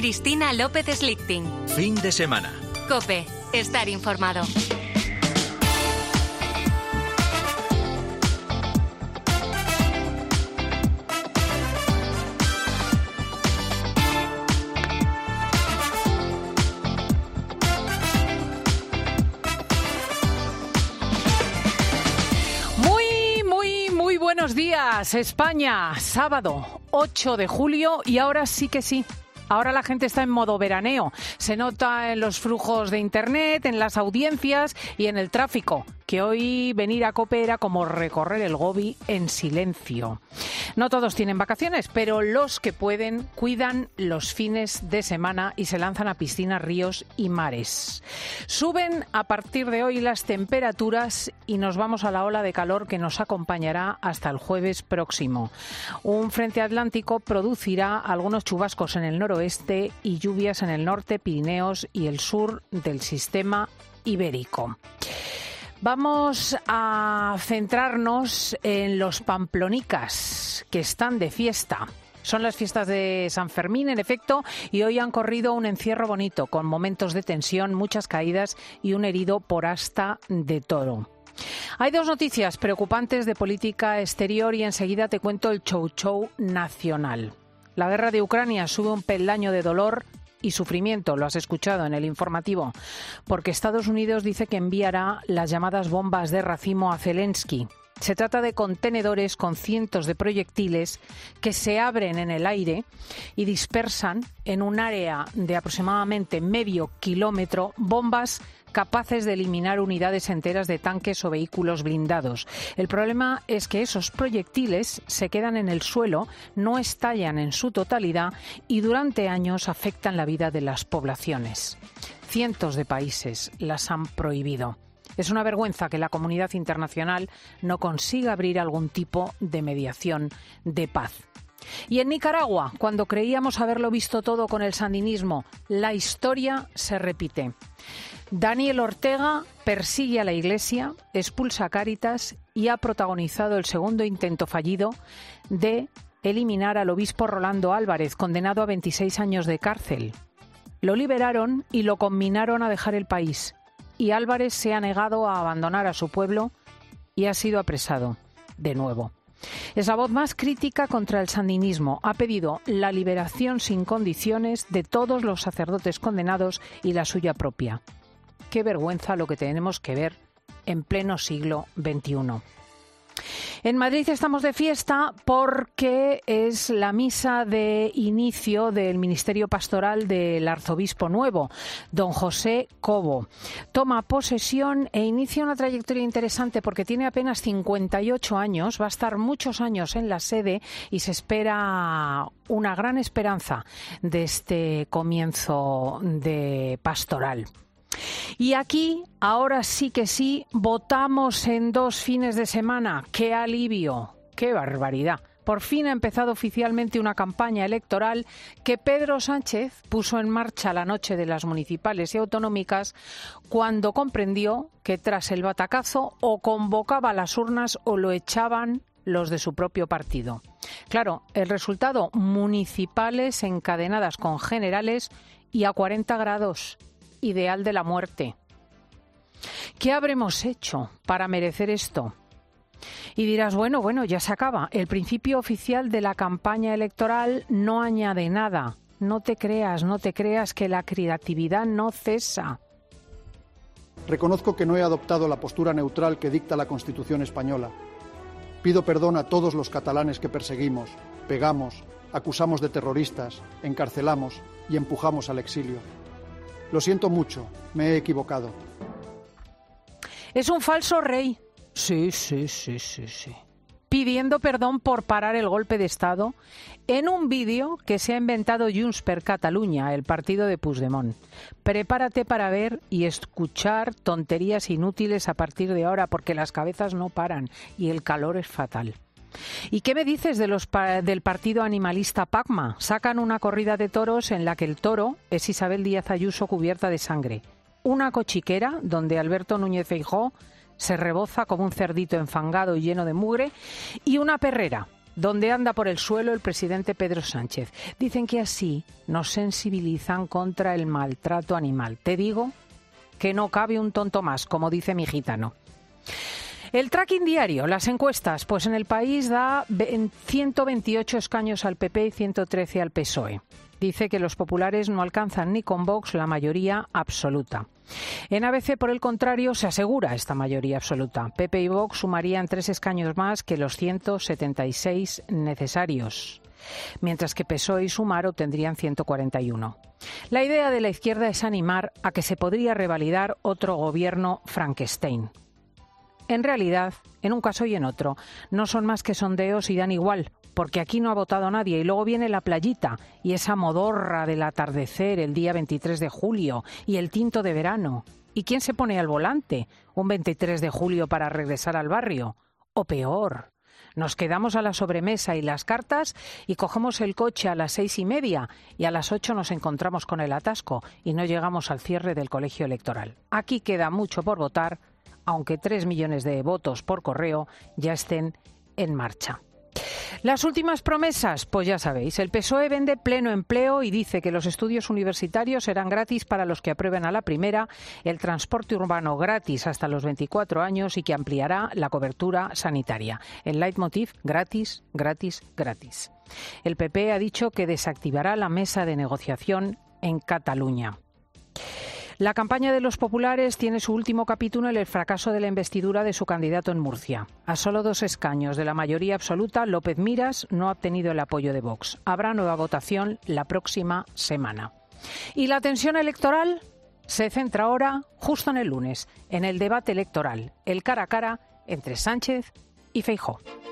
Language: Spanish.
Cristina López Slichting. Fin de semana. COPE. Estar informado. Buenos días, España, sábado 8 de julio y ahora sí que sí. Ahora la gente está en modo veraneo. Se nota en los flujos de internet, en las audiencias y en el tráfico, que hoy venir a COPE era como recorrer el Gobi en silencio. No todos tienen vacaciones, pero los que pueden cuidan los fines de semana y se lanzan a piscinas, ríos y mares. Suben a partir de hoy las temperaturas y nos vamos a la ola de calor que nos acompañará hasta el jueves próximo. Un frente atlántico producirá algunos chubascos en el noroeste y lluvias en el norte, Pirineos y el sur del sistema ibérico. Vamos a centrarnos en los pamplonicas, que están de fiesta. Son las fiestas de San Fermín, en efecto, y hoy han corrido un encierro bonito, con momentos de tensión, muchas caídas y un herido por asta de toro. Hay dos noticias preocupantes de política exterior y enseguida te cuento el chou-chou nacional. La guerra de Ucrania sube un peldaño de dolor y sufrimiento, lo has escuchado en el informativo, porque Estados Unidos dice que enviará las llamadas bombas de racimo a Zelensky. Se trata de contenedores con cientos de proyectiles que se abren en el aire y dispersan en un área de aproximadamente medio kilómetro bombas capaces de eliminar unidades enteras de tanques o vehículos blindados. El problema es que esos proyectiles se quedan en el suelo, no estallan en su totalidad y durante años afectan la vida de las poblaciones. Cientos de países las han prohibido. Es una vergüenza que la comunidad internacional no consiga abrir algún tipo de mediación de paz. Y en Nicaragua, cuando creíamos haberlo visto todo con el sandinismo, la historia se repite. Daniel Ortega persigue a la Iglesia, expulsa a Cáritas y ha protagonizado el segundo intento fallido de eliminar al obispo Rolando Álvarez, condenado a 26 años de cárcel. Lo liberaron y lo conminaron a dejar el país. Y Álvarez se ha negado a abandonar a su pueblo y ha sido apresado de nuevo. Es la voz más crítica contra el sandinismo. Ha pedido la liberación sin condiciones de todos los sacerdotes condenados y la suya propia. Qué vergüenza lo que tenemos que ver en pleno siglo XXI. En Madrid estamos de fiesta porque es la misa de inicio del ministerio pastoral del arzobispo nuevo, don José Cobo. Toma posesión e inicia una trayectoria interesante porque tiene apenas 58 años, va a estar muchos años en la sede y se espera una gran esperanza de este comienzo de pastoral. Y aquí, ahora sí que sí, votamos en 2 fines de semana. ¡Qué alivio! ¡Qué barbaridad! Por fin ha empezado oficialmente una campaña electoral que Pedro Sánchez puso en marcha la noche de las municipales y autonómicas cuando comprendió que tras el batacazo o convocaba a las urnas o lo echaban los de su propio partido. Claro, el resultado, municipales encadenadas con generales y a 40 grados. Ideal de la muerte. ¿Qué habremos hecho para merecer esto? Y dirás, bueno, ya se acaba. El principio oficial de la campaña electoral no añade nada. No te creas que la creatividad no cesa. Reconozco que no he adoptado la postura neutral que dicta la Constitución española. Pido perdón a todos los catalanes que perseguimos, pegamos, acusamos de terroristas, encarcelamos y empujamos al exilio. Lo siento mucho, me he equivocado. Es un falso rey. Sí. Pidiendo perdón por parar el golpe de Estado en un vídeo que se ha inventado Junts per Catalunya, el partido de Puigdemont. Prepárate para ver y escuchar tonterías inútiles a partir de ahora, porque las cabezas no paran y el calor es fatal. ¿Y qué me dices del partido animalista PACMA? Sacan una corrida de toros en la que el toro es Isabel Díaz Ayuso cubierta de sangre. Una cochiquera donde Alberto Núñez Feijóo se reboza como un cerdito enfangado y lleno de mugre. Y una perrera donde anda por el suelo el presidente Pedro Sánchez. Dicen que así nos sensibilizan contra el maltrato animal. Te digo que no cabe un tonto más, como dice mi gitano. El tracking diario, las encuestas, pues en el país da 128 escaños al PP y 113 al PSOE. Dice que los populares no alcanzan ni con Vox la mayoría absoluta. En ABC, por el contrario, se asegura esta mayoría absoluta. PP y Vox sumarían 3 escaños más que los 176 necesarios, mientras que PSOE y Sumar obtendrían 141. La idea de la izquierda es animar a que se podría revalidar otro gobierno Frankenstein. En realidad, en un caso y en otro, no son más que sondeos y dan igual, porque aquí no ha votado nadie. Y luego viene la playita y esa modorra del atardecer el día 23 de julio y el tinto de verano. ¿Y quién se pone al volante un 23 de julio para regresar al barrio? O peor, nos quedamos a la sobremesa y las cartas y cogemos el coche a las 6:30 y a las 8 nos encontramos con el atasco y no llegamos al cierre del colegio electoral. Aquí queda mucho por votar, aunque 3 millones de votos por correo ya estén en marcha. Las últimas promesas, pues ya sabéis, el PSOE vende pleno empleo y dice que los estudios universitarios serán gratis para los que aprueben a la primera, el transporte urbano gratis hasta los 24 años y que ampliará la cobertura sanitaria. El leitmotiv, gratis, gratis, gratis. El PP ha dicho que desactivará la mesa de negociación en Cataluña. La campaña de los populares tiene su último capítulo en el fracaso de la investidura de su candidato en Murcia. A solo 2 escaños de la mayoría absoluta, López Miras no ha obtenido el apoyo de Vox. Habrá nueva votación la próxima semana. Y la tensión electoral se centra ahora, justo en el lunes, en el debate electoral, el cara a cara entre Sánchez y Feijóo.